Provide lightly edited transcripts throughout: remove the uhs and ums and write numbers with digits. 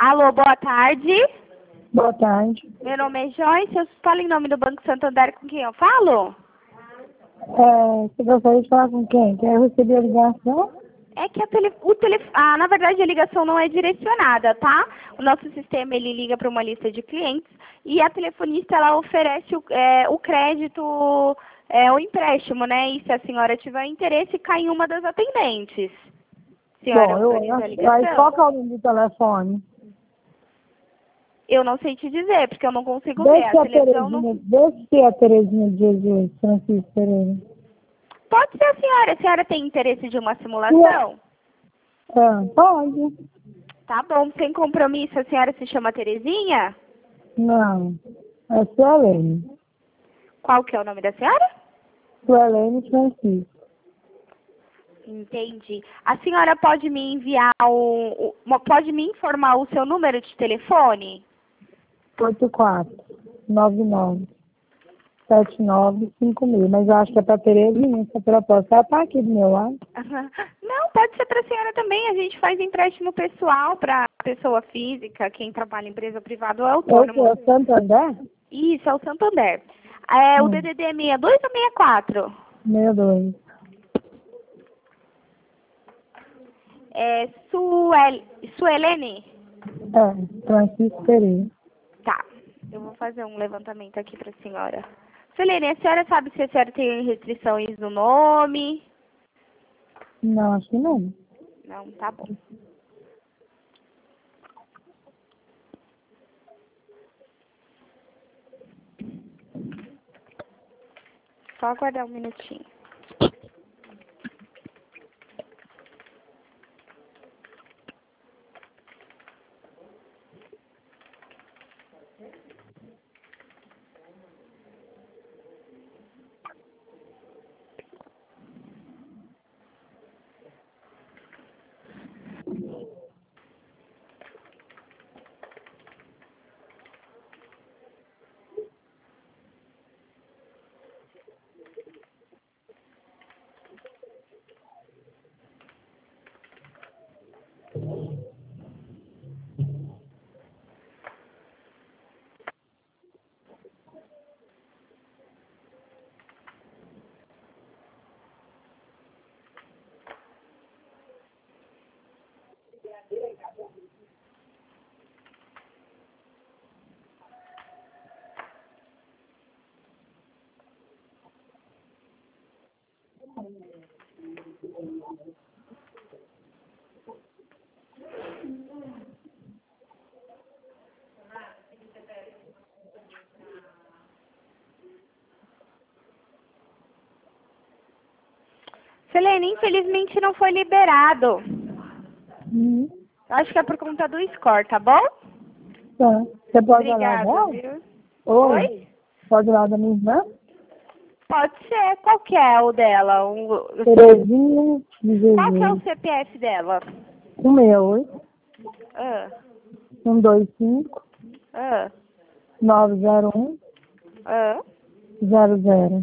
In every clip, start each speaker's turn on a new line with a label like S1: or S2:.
S1: Alô, boa tarde.
S2: Boa tarde.
S1: Meu nome é Joyce, eu falo em nome do Banco Santander, com quem eu falo?
S2: Você gostaria de falar com quem? Quer receber a ligação?
S1: É que na verdade a ligação não é direcionada, tá? O nosso sistema ele liga para uma lista de clientes e a telefonista ela oferece o crédito, o empréstimo, né? E se a senhora tiver interesse, cai em uma das atendentes. A senhora
S2: Bom,
S1: autoriza a
S2: aí qual
S1: ligação?
S2: que é o número do telefone?
S1: Eu não sei te dizer, porque eu não consigo ver.
S2: Deixa
S1: A
S2: que a
S1: televisão não.
S2: Terezinha, deixa que a Terezinha de Jesus, Francisco Pereira.
S1: Pode ser a senhora. A senhora tem interesse de uma simulação?
S2: Pode.
S1: Tá bom, sem compromisso. A senhora se chama Terezinha?
S2: Não. É Suelene.
S1: Qual que é o nome da senhora?
S2: Suelene Francisco.
S1: Entendi. A senhora pode me enviar pode me informar o seu número de telefone?
S2: 84997956. Mas eu acho que é para Terezinha essa proposta. Ela está aqui do meu lado.
S1: Não, pode ser para a senhora também. A gente faz empréstimo pessoal para pessoa física, quem trabalha em empresa privada ou
S2: É o
S1: autônomo.
S2: que? É o Santander?
S1: Isso, é o Santander. O DDD é 62 ou 64?
S2: 62.
S1: É Suelene?
S2: Francisco Pereira.
S1: Tá. Eu vou fazer um levantamento aqui para a senhora. Suelene, a senhora sabe se a senhora tem restrições no nome?
S2: Não, acho que não.
S1: Não, tá bom. Só aguardar um minutinho. Suelene, infelizmente não foi liberado. Eu acho que é por conta do score, tá bom?
S2: Tá. Você pode olhar
S1: Obrigada,
S2: dela?
S1: viu?
S2: Oi? Pode olhar da minha irmã?
S1: Pode ser. Qual que é o dela?
S2: Terezinha de
S1: Qual que é o
S2: Jesus.
S1: CPF dela?
S2: 168
S1: Ah,
S2: 125
S1: ah,
S2: 901
S1: ah.
S2: 00.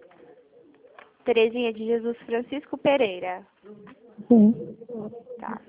S1: Terezinha de Jesus Francisco Pereira.
S2: Sim.
S1: Tá.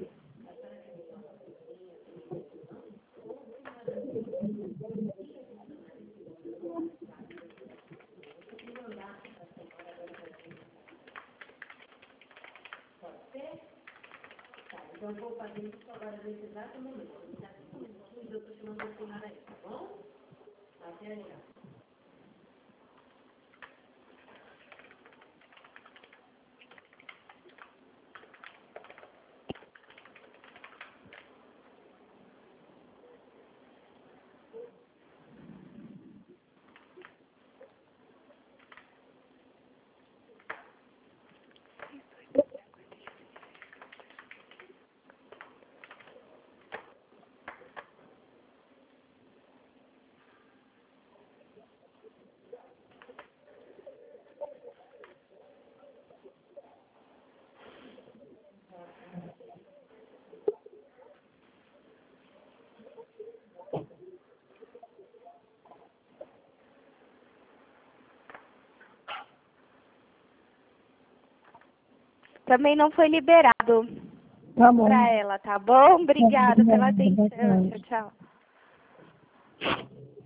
S1: Também não foi liberado.
S2: Tá bom.
S1: para ela, tá bom? Obrigada pela
S2: Obrigada,
S1: atenção.
S2: boa tarde.
S1: Tchau, tchau.